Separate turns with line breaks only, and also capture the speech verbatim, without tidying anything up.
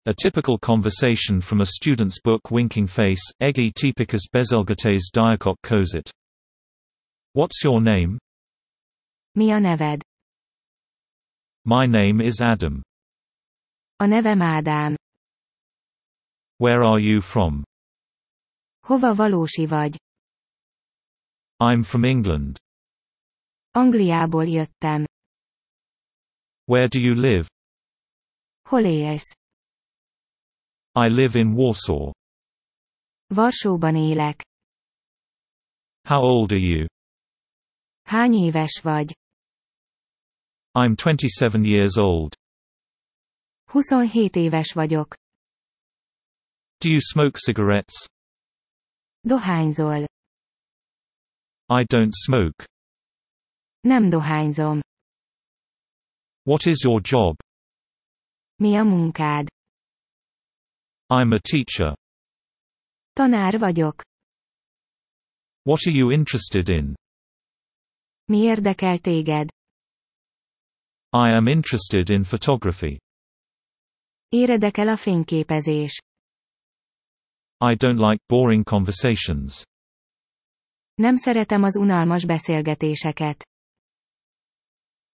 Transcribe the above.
A typical conversation from a student's book. Winking face, egi typicus bezzelgates diakok kozit. What's your name?
Mi a neved?
My name is Adam.
A nevem Ádám.
Where are you from?
Hova valósi vagy?
I'm from England.
Angliából jöttem.
Where do you live?
Hol élsz?
I live in Warsaw.
Varsóban élek.
How old are you?
Hány éves vagy?
I'm twenty-seven years old.
huszonhét éves vagyok.
Do you smoke cigarettes?
Dohányzol.
I don't smoke.
Nem dohányzom.
What is your job?
Mi a munkád?
I'm a teacher.
Tanár vagyok.
What are you interested in?
Mi érdekel téged?
I am interested in photography.
Érdekel a fényképezés.
I don't like boring conversations.
Nem szeretem az unalmas beszélgetéseket.